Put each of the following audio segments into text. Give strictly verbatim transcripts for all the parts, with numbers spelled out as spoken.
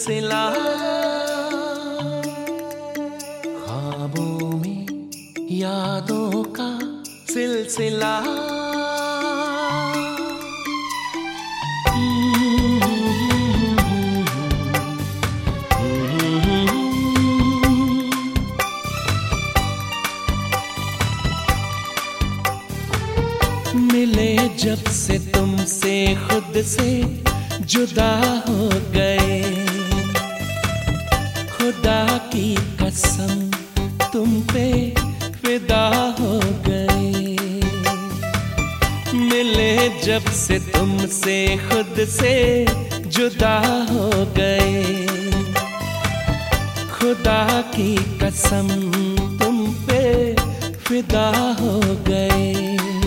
सिलसिला, ख्वाबों में यादों का सिलसिला। मिले जब से तुमसे खुद से जुदा हो गए, खुदा की कसम तुम पे फिदा हो गए। मिले जब से तुमसे खुद से जुदा हो गए, खुदा की कसम तुम पे फिदा हो गए।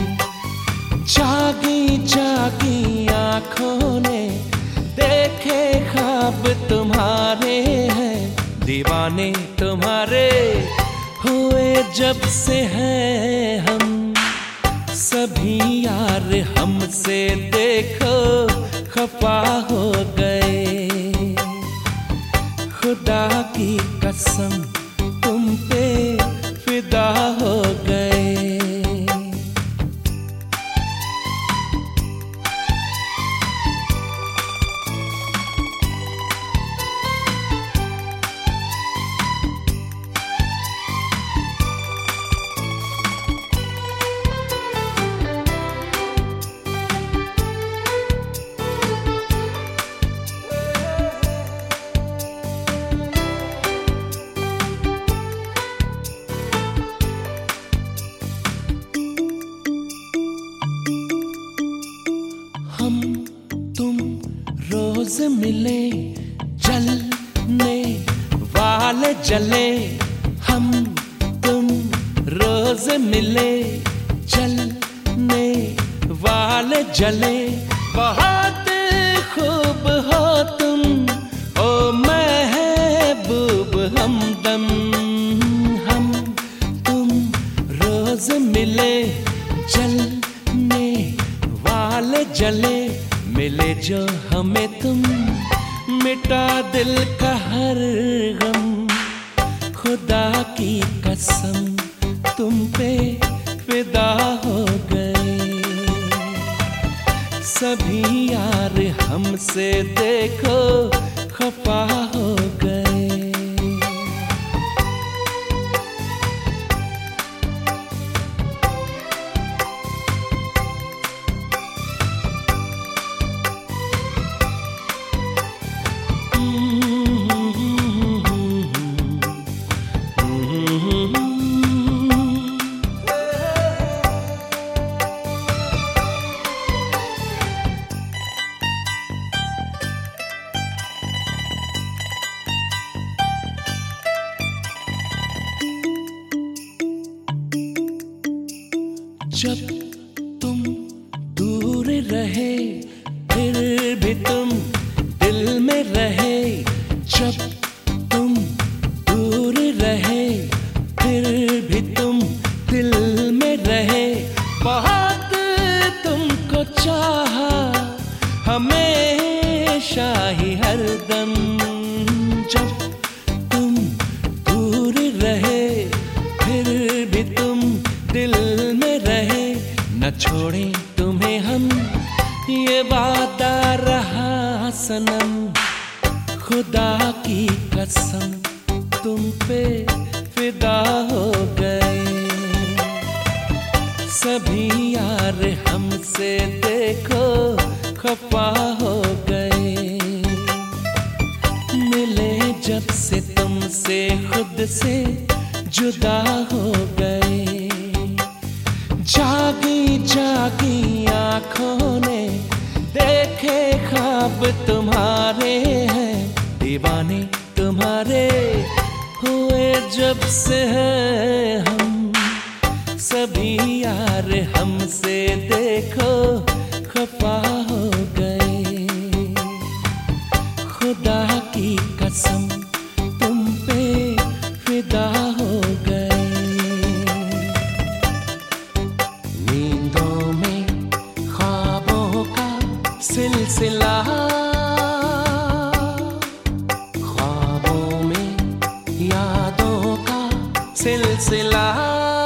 जागी जागी आँखों ने देखे ख्वाब तुम्हारे हैं, दीवाने तुम्हारे हुए जब से हैं हम। सभी यार हमसे देखो खफा हो गए, खुदा की कसम तुम पे फिदा हो गए। हम तुम रोज मिले जलने वाले जले, हम तुम रोज मिले जलने वाले जले। बहुत खूब हो तुम ओ महबूब हमदम, हम तुम रोज मिले जलने वाले जले। मिले जो हमें तुम मिटा दिल का हर गम, खुदा की कसम तुम पे फिदा हो गए। सभी यार हमसे देखो खफा हो गए। जब तुम दूर रहे फिर भी तुम दिल में रहे, जब तुम दूर रहे फिर भी तुम दिल में रहे। बहुत तुमको चाहा हमेशा ही हरदम, जब तुम दूर रहे फिर भी तुम दिल में रहे। न छोड़े तुम्हें हम ये वादा रहा सनम, खुदा की कसम तुम पे फिदा हो गए। सभी यार हमसे देखो खफा हो गए। मिले जब से तुमसे खुद से जुदा हो गए। जागी जागी आँखों ने देखे ख्वाब तुम्हारे हैं, दीवाने तुम्हारे हुए जब से हैं हम। सभी यार हमसे देखो खफा हो गए। खुदा की कसम तुम पे फिदा हो गए। नींदों में ख्वाबों का सिलसिला, सिलसिला